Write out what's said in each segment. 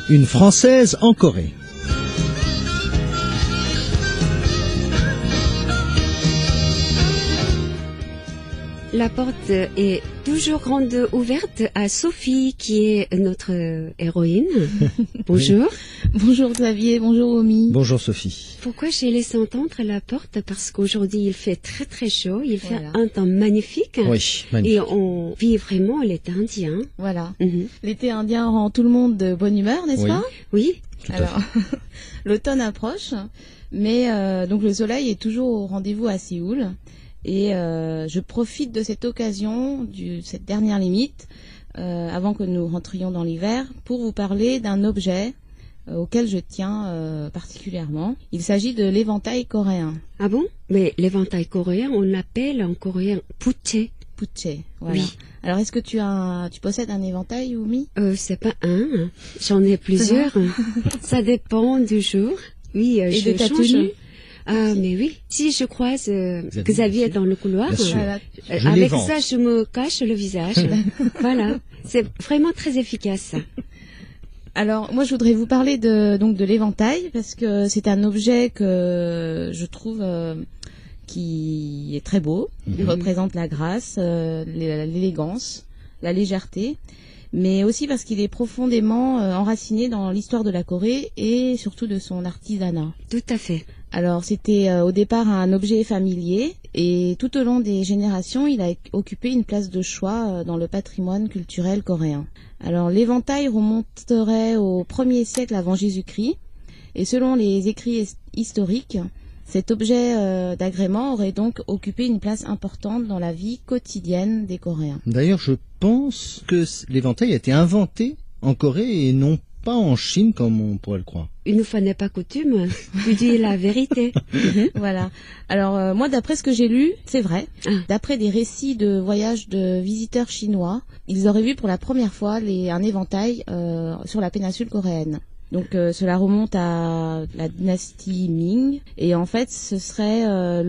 Une Française en Corée. La porte est toujours grande ouverte à Sophie, qui est notre héroïne. Bonjour. Bonjour Xavier, bonjour Omi. Bonjour Sophie. Pourquoi j'ai laissé entendre la porte? Parce qu'aujourd'hui il fait très très chaud, il fait un temps magnifique. Oui, magnifique. Et on vit vraiment l'été indien. Voilà. L'été indien rend tout le monde de bonne humeur, n'est-ce pas? Oui. Alors, l'automne approche, mais donc le soleil est toujours au rendez-vous à Séoul. Et je profite de cette occasion, cette dernière limite, avant que nous rentrions dans l'hiver, pour vous parler d'un objet auquel je tiens particulièrement. Il s'agit de l'éventail coréen. Ah bon? Mais l'éventail coréen, on l'appelle en coréen puche. Puche, voilà. Oui. Alors, est-ce que tu possèdes un éventail, Oumi? C'est pas un, j'en ai plusieurs. Ça dépend du jour. Oui, et je de ta change. tenue? Ah, mais oui. Si je croise Xavier dans le couloir, avec ça, je me cache le visage. Voilà. C'est vraiment très efficace. Alors, moi, je voudrais vous parler de l'éventail, parce que c'est un objet que je trouve qui est très beau. Il représente la grâce, l'élégance, la légèreté, mais aussi parce qu'il est profondément enraciné dans l'histoire de la Corée et surtout de son artisanat. Tout à fait. Alors, c'était au départ un objet familier et tout au long des générations, il a occupé une place de choix dans le patrimoine culturel coréen. Alors, l'éventail remonterait au 1er siècle avant Jésus-Christ et selon les écrits historiques, cet objet d'agrément aurait donc occupé une place importante dans la vie quotidienne des Coréens. D'ailleurs, je pense que l'éventail a été inventé en Corée et non pas en Chine comme on pourrait le croire. Une fois n'est pas coutume, tu dis la vérité. Voilà. Alors moi, d'après ce que j'ai lu, c'est vrai. D'après des récits de voyages de visiteurs chinois, ils auraient vu pour la première fois un éventail sur la péninsule coréenne. Donc cela remonte à la dynastie Ming et en fait ce serait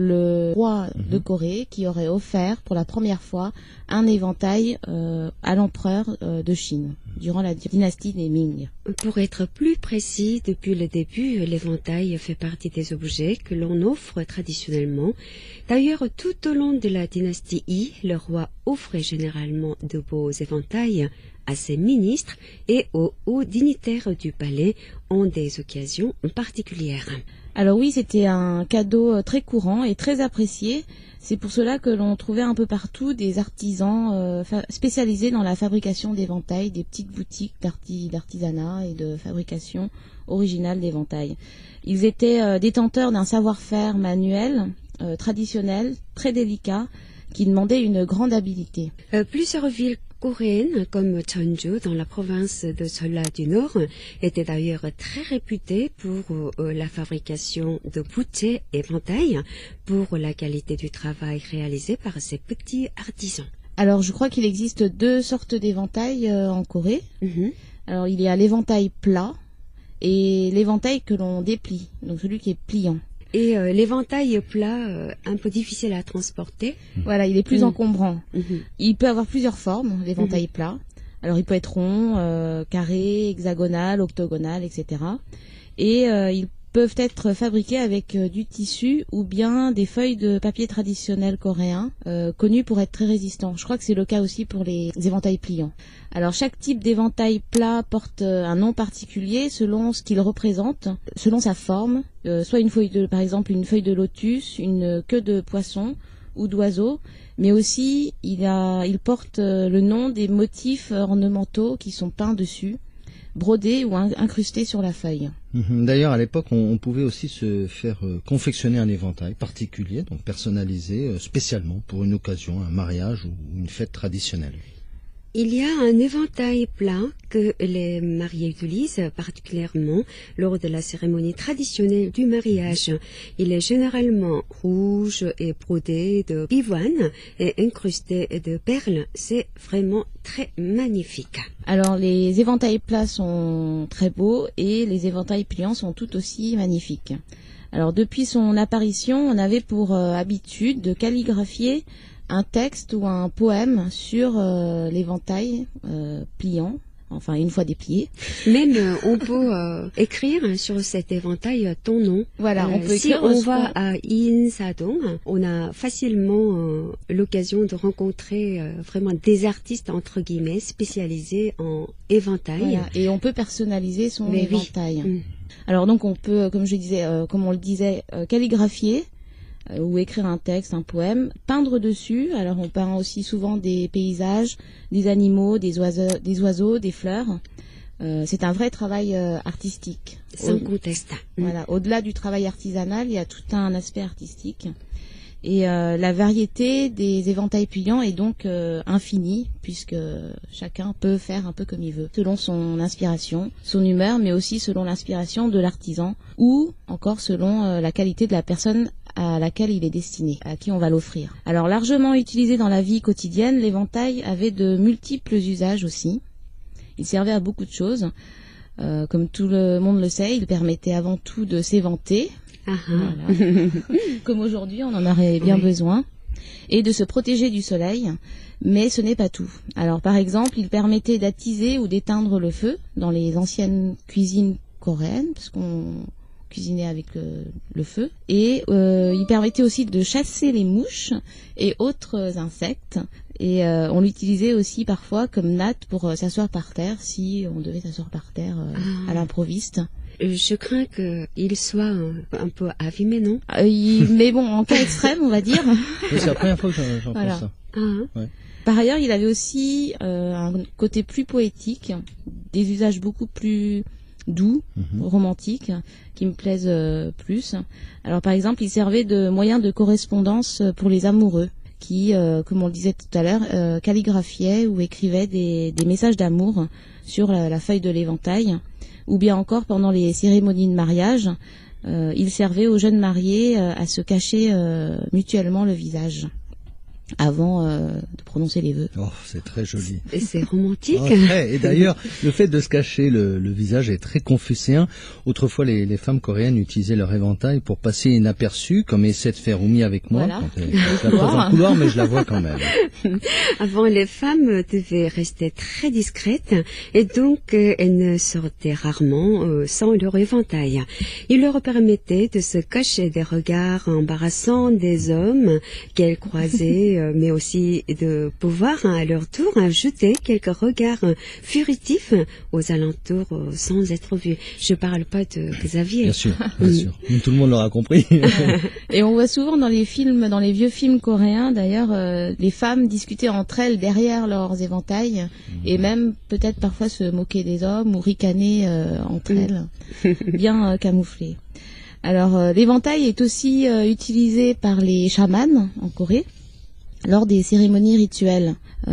le roi de Corée qui aurait offert pour la première fois un éventail à l'empereur de Chine durant la dynastie des Ming. Pour être plus précis, depuis le début, l'éventail fait partie des objets que l'on offre traditionnellement. D'ailleurs, tout au long de la dynastie Yi, le roi offrait généralement de beaux éventails à ses ministres et aux hauts dignitaires du palais en des occasions particulières. Alors oui, c'était un cadeau très courant et très apprécié. C'est pour cela que l'on trouvait un peu partout des artisans spécialisés dans la fabrication d'éventails, des petites boutiques d'artisanat et de fabrication originale d'éventails. Ils étaient détenteurs d'un savoir-faire manuel, traditionnel, très délicat, qui demandait une grande habileté. Plusieurs villes coréennes comme Jeonju dans la province de Seolla du Nord étaient d'ailleurs très réputées pour la fabrication de puche éventails, pour la qualité du travail réalisé par ces petits artisans. Alors je crois qu'il existe deux sortes d'éventails en Corée. Alors il y a l'éventail plat et l'éventail que l'on déplie, donc celui qui est pliant. Et l'éventail plat, un peu difficile à transporter. Voilà, il est plus encombrant. Il peut avoir plusieurs formes, l'éventail plat. Alors il peut être rond, carré, hexagonal, octogonal, etc. Et ils peuvent être fabriqués avec du tissu ou bien des feuilles de papier traditionnel coréen, connus pour être très résistants. Je crois que c'est le cas aussi pour les éventails pliants. Alors chaque type d'éventail plat porte un nom particulier selon ce qu'il représente, selon sa forme, soit par exemple une feuille de lotus, une queue de poisson ou d'oiseau, mais aussi il porte le nom des motifs ornementaux qui sont peints dessus, brodés ou incrustés sur la feuille. D'ailleurs, à l'époque, on pouvait aussi se faire confectionner un éventail particulier, donc personnalisé spécialement pour une occasion, un mariage ou une fête traditionnelle. Il y a un éventail plat que les mariés utilisent particulièrement lors de la cérémonie traditionnelle du mariage. Il est généralement rouge et brodé de pivoine et incrusté de perles. C'est vraiment très magnifique. Alors les éventails plats sont très beaux et les éventails pliants sont tout aussi magnifiques. Alors depuis son apparition, on avait pour habitude de calligraphier un texte ou un poème sur l'éventail pliant enfin une fois déplié. Même on peut écrire sur cet éventail ton nom. Voilà, on peut si écrire. On va à Insadong, on a facilement l'occasion de rencontrer vraiment des artistes entre guillemets spécialisés en éventail. Voilà, et on peut personnaliser son éventail. Oui. Alors donc on peut, comme je disais, comme on le disait, calligraphier ou écrire un texte, un poème, peindre dessus. Alors on peint aussi souvent des paysages, des animaux, des oiseaux, des fleurs. C'est un vrai travail artistique. Sans conteste. Voilà, au-delà du travail artisanal, il y a tout un aspect artistique. Et la variété des éventails pliants est donc infinie, puisque chacun peut faire un peu comme il veut, selon son inspiration, son humeur, mais aussi selon l'inspiration de l'artisan, ou encore selon la qualité de la personne à laquelle il est destiné, à qui on va l'offrir. Alors largement utilisé dans la vie quotidienne, l'éventail avait de multiples usages aussi. Il servait à beaucoup de choses. Comme tout le monde le sait, il permettait avant tout de s'éventer. Voilà. Comme aujourd'hui, on en aurait bien besoin. Et de se protéger du soleil. Mais ce n'est pas tout. Alors par exemple, il permettait d'attiser ou d'éteindre le feu dans les anciennes cuisines coréennes, parce qu'on cuisiner avec le feu. Et il permettait aussi de chasser les mouches et autres insectes. Et on l'utilisait aussi parfois comme natte pour s'asseoir par terre, si on devait s'asseoir par terre à l'improviste. Je crains qu'il soit un peu abîmé, non? Mais bon, en cas extrême, on va dire. C'est la première fois que j'entends ça. Ouais. Par ailleurs, il avait aussi un côté plus poétique, des usages beaucoup plus doux, romantiques, qui me plaisent plus. Alors par exemple, il servait de moyen de correspondance pour les amoureux, qui, comme on le disait tout à l'heure, calligraphiaient ou écrivaient des messages d'amour sur la feuille de l'éventail, ou bien encore pendant les cérémonies de mariage, il servait aux jeunes mariés à se cacher mutuellement le visage avant de prononcer les vœux. Oh, c'est très joli. Et c'est romantique. Oh, et d'ailleurs, le fait de se cacher le visage est très confucéen. Autrefois, les femmes coréennes utilisaient leur éventail pour passer inaperçues, comme essaie de faire Oumi avec moi. Voilà. Je la pose dans le couloir, mais je la vois quand même. Avant, les femmes devaient rester très discrètes et donc elles ne sortaient rarement sans leur éventail. Il leur permettait de se cacher des regards embarrassants des hommes qu'elles croisaient, mais aussi de pouvoir à leur tour ajouter quelques regards furtifs aux alentours sans être vus. Je parle pas de Xavier. Bien sûr, bien sûr. Tout le monde l'aura compris. Et on voit souvent dans les films, dans les vieux films coréens d'ailleurs, les femmes discuter entre elles derrière leurs éventails et même peut-être parfois se moquer des hommes ou ricaner entre elles, bien camouflées. Alors l'éventail est aussi utilisé par les chamans en Corée lors des cérémonies rituelles.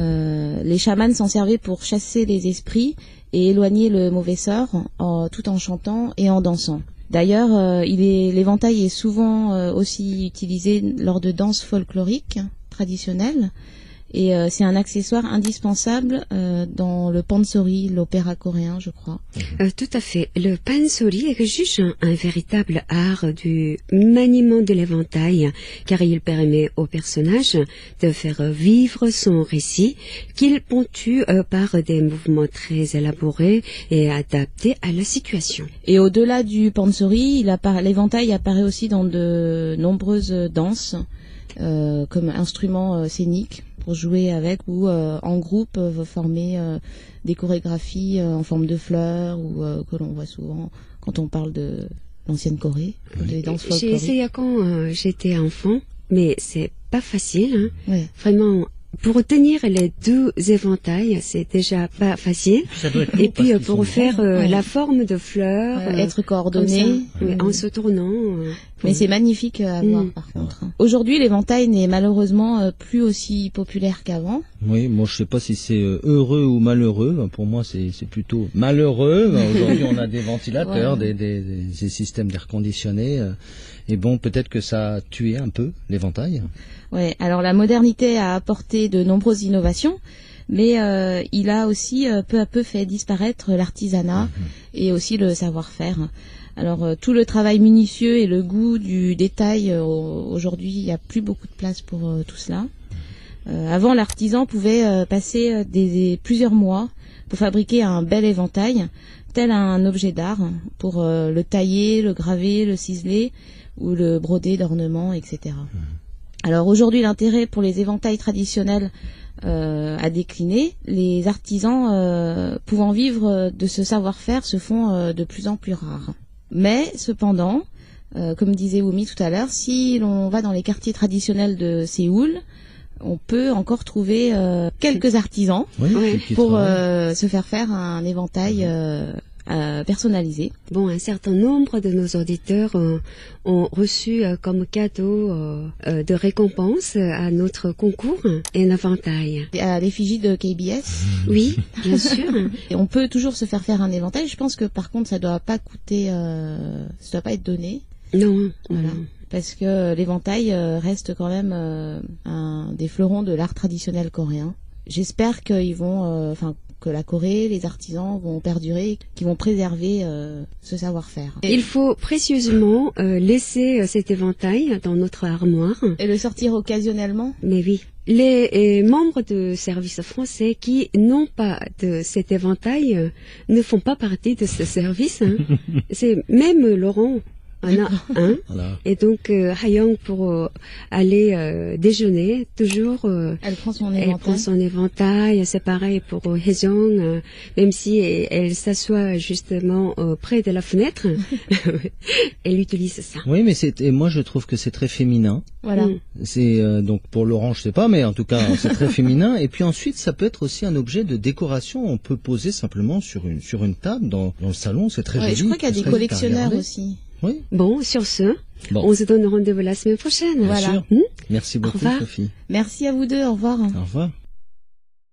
Les chamans s'en servaient pour chasser les esprits et éloigner le mauvais sort tout en chantant et en dansant. D'ailleurs, l'éventail est souvent aussi utilisé lors de danses folkloriques traditionnelles et c'est un accessoire indispensable dans le pansori, l'opéra coréen, je crois. Tout à fait. Le pansori est juste un véritable art du maniement de l'éventail, car il permet au personnage de faire vivre son récit, qu'il ponctue par des mouvements très élaborés et adaptés à la situation. Et au-delà du pansori, l'éventail apparaît aussi dans de nombreuses danses, comme instrument scénique pour jouer avec ou en groupe former des chorégraphies en forme de fleurs ou que l'on voit souvent quand on parle de l'ancienne Corée, des danses folkloriques. J'ai essayé quand j'étais enfant, mais c'est pas facile. Hein. Ouais. Vraiment, pour tenir les deux éventails, c'est déjà pas facile. Et puis pour faire la forme de fleurs, être coordonné, en se tournant. Mais c'est magnifique à voir par contre. Aujourd'hui, l'éventail n'est malheureusement plus aussi populaire qu'avant. Oui, moi je sais pas si c'est heureux ou malheureux. Pour moi, c'est plutôt malheureux. Aujourd'hui, on a des ventilateurs, des systèmes d'air conditionné. Et bon, peut-être que ça a tué un peu l'éventail. Ouais. Alors la modernité a apporté de nombreuses innovations, mais il a aussi peu à peu fait disparaître l'artisanat et aussi le savoir-faire. Alors tout le travail minutieux et le goût du détail, aujourd'hui il n'y a plus beaucoup de place pour tout cela. Avant, l'artisan pouvait passer plusieurs mois pour fabriquer un bel éventail, tel un objet d'art, pour le tailler, le graver, le ciseler ou le broder d'ornements, etc. Alors aujourd'hui, l'intérêt pour les éventails traditionnels a décliné. Les artisans pouvant vivre de ce savoir-faire se font de plus en plus rares. Mais cependant, comme disait Wumi tout à l'heure, si l'on va dans les quartiers traditionnels de Séoul, on peut encore trouver quelques artisans pour se faire un éventail personnalisé. Bon, un certain nombre de nos auditeurs ont reçu comme cadeau de récompense à notre concours un éventail. À l'effigie de KBS. Oui, bien sûr. Et on peut toujours se faire un éventail. Je pense que par contre, ça doit pas coûter, ça doit pas être donné. Non. Voilà. Parce que l'éventail reste quand même un des fleurons de l'art traditionnel coréen. J'espère qu'ils vont, que la Corée, les artisans vont perdurer, qu'ils vont préserver ce savoir-faire. Il faut précieusement laisser cet éventail dans notre armoire. Et le sortir occasionnellement. Mais oui. Les membres de service français qui n'ont pas de cet éventail ne font pas partie de ce service. Hein. C'est même Laurent. On a un. Voilà. Et donc, Hayong, pour aller déjeuner, toujours, elle prend son éventail. C'est pareil pour Haejong, même si elle s'assoit justement près de la fenêtre, elle utilise ça. Oui, mais et moi je trouve que c'est très féminin. Voilà. C'est donc pour Laurent, je sais pas, mais en tout cas c'est très féminin. Et puis ensuite, ça peut être aussi un objet de décoration. On peut poser simplement sur une table dans le salon. C'est très joli. Je crois qu'il y a des collectionneurs aussi. Oui. Bon, sur ce, on se donne rendez-vous la semaine prochaine. Voilà. Merci beaucoup, Sophie. Merci à vous deux. Au revoir. Au revoir.